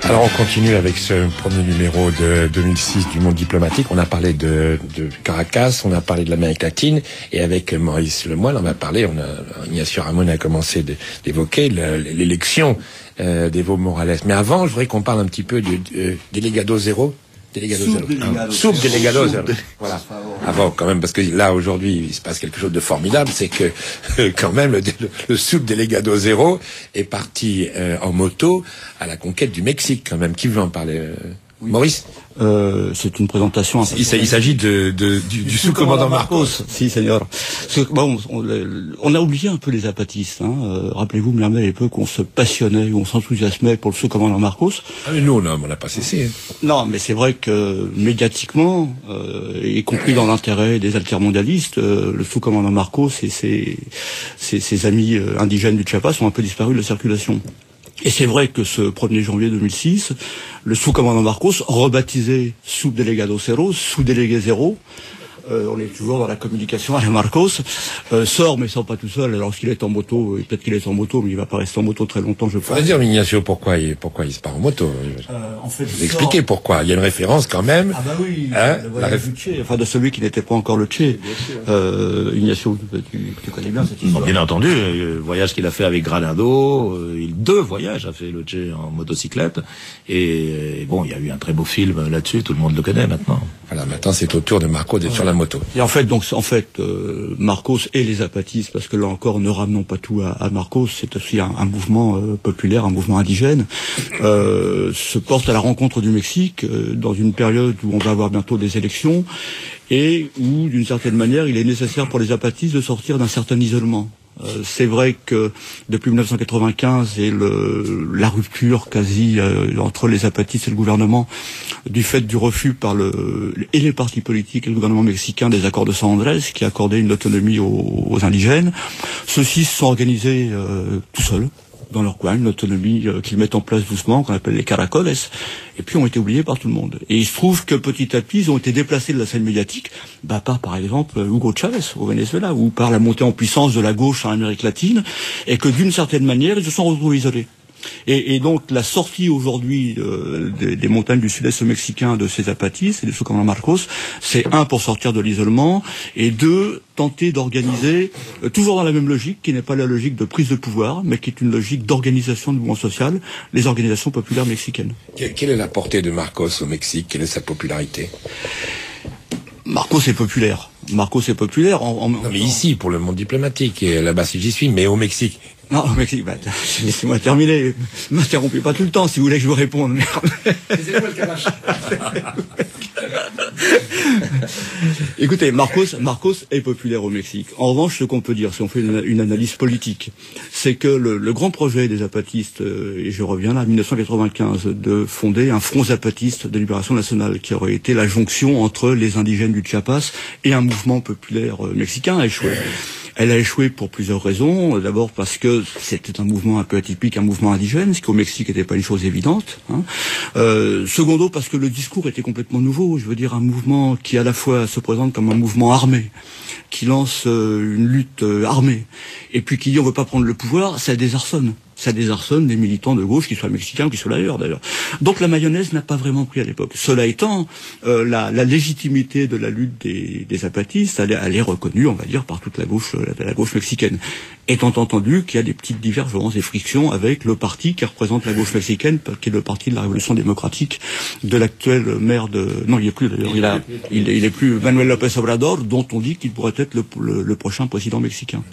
Alors on continue avec ce premier numéro de 2006 du Monde diplomatique. On a parlé de Caracas, on a parlé de l'Amérique latine, et avec Maurice Lemoine, Ignacio Ramon a commencé d'évoquer l'élection d'Evo Morales. Mais avant, je voudrais qu'on parle un petit peu du Delegado Zero. Subdelegado Zero. Voilà. Avant, quand même, parce que là, aujourd'hui, il se passe quelque chose de formidable, c'est que, quand même, le Subdelegado Zero est parti en moto à la conquête du Mexique, quand même. Qui veut en parler? Oui. Maurice? C'est une présentation. Il s'agit du sous-commandant Marcos. Si, seigneur. Bon, on a oublié un peu les zapatistes. Rappelez-vous, même à l'époque, on se passionnait, on s'enthousiasmait pour le sous-commandant Marcos. Ah, mais nous, on n'a pas cessé. Non, mais c'est vrai que médiatiquement, y compris dans l'intérêt des altermondialistes, le sous-commandant Marcos et ses amis indigènes du Chiapas ont un peu disparu de la circulation. Et c'est vrai que ce 1er janvier 2006, le sous-commandant Marcos, rebaptisé Subdelegado Zero, sous-délégué zéro, on est toujours dans la communication avec Marcos, sort, mais sort pas tout seul. Alors qu'il est en moto, peut-être qu'il est en moto, mais il va pas rester en moto très longtemps, je pense. Faudrait dire, Ignacio, pourquoi il se part en moto. En fait, expliquez pourquoi. Il y a une référence quand même. Ah bah oui, le voyage du Che, enfin de celui qui n'était pas encore le Che. Ignacio, tu connais bien cette histoire. Bien entendu, le voyage qu'il a fait avec Granado, deux voyages a fait le Che en motocyclette. Et bon, il y a eu un très beau film là-dessus, tout le monde le connaît maintenant. Voilà, maintenant c'est au tour de Marcos d'être sur la moto. Et en fait, Marcos et les zapatistes, parce que là encore, ne ramenons pas tout à Marcos, c'est aussi un mouvement populaire, un mouvement indigène, se porte à la rencontre du Mexique dans une période où on va avoir bientôt des élections et où, d'une certaine manière, il est nécessaire pour les zapatistes de sortir d'un certain isolement. C'est vrai que depuis 1995 et la rupture quasi entre les zapatistes et le gouvernement, du fait du refus et les partis politiques et le gouvernement mexicain des accords de San Andrés qui accordaient une autonomie aux indigènes, ceux-ci se sont organisés tout seuls dans leur coin, une autonomie qu'ils mettent en place doucement, qu'on appelle les caracoles, et puis ont été oubliés par tout le monde. Et il se trouve que petit à petit, ils ont été déplacés de la scène médiatique, par exemple, Hugo Chavez au Venezuela, ou par la montée en puissance de la gauche en Amérique latine, et que d'une certaine manière, ils se sont retrouvés isolés. Et donc la sortie aujourd'hui des montagnes du sud-est mexicain de ces zapatistes et de sous-commandant Marcos, c'est un, pour sortir de l'isolement, et deux, tenter d'organiser, toujours dans la même logique, qui n'est pas la logique de prise de pouvoir, mais qui est une logique d'organisation de mouvement social, les organisations populaires mexicaines. Quelle est la portée de Marcos au Mexique? Quelle est sa popularité? Marcos est populaire. Non, mais ici, pour le monde diplomatique, et là-bas si j'y suis, mais au Mexique. Non, au Mexique, laissez-moi terminer. Ne m'interrompez pas tout le temps, si vous voulez que je vous réponde, merde. Écoutez, Marcos est populaire au Mexique. En revanche, ce qu'on peut dire, si on fait une analyse politique, c'est que le grand projet des zapatistes, et je reviens là, en 1995, de fonder un front zapatiste de libération nationale, qui aurait été la jonction entre les indigènes du Chiapas et un mouvement populaire mexicain, a échoué. Elle a échoué pour plusieurs raisons. D'abord parce que c'était un mouvement un peu atypique, un mouvement indigène, ce qui au Mexique n'était pas une chose évidente. Secondo, parce que le discours était complètement nouveau. Je veux dire, un mouvement qui à la fois se présente comme un mouvement armé, qui lance une lutte armée, et puis qui dit on veut pas prendre le pouvoir, ça désarçonne. Ça désarçonne des militants de gauche, qu'ils soient mexicains, qu'ils soient d'ailleurs. Donc la mayonnaise n'a pas vraiment pris à l'époque. Cela étant, la légitimité de la lutte des zapatistes, elle est reconnue, on va dire, par toute la gauche mexicaine. Étant entendu qu'il y a des petites divergences et frictions avec le parti qui représente la gauche mexicaine, qui est le parti de la Révolution démocratique de l'actuel maire de... Non, il est plus d'ailleurs. Il est plus Manuel López Obrador, dont on dit qu'il pourrait être le prochain président mexicain.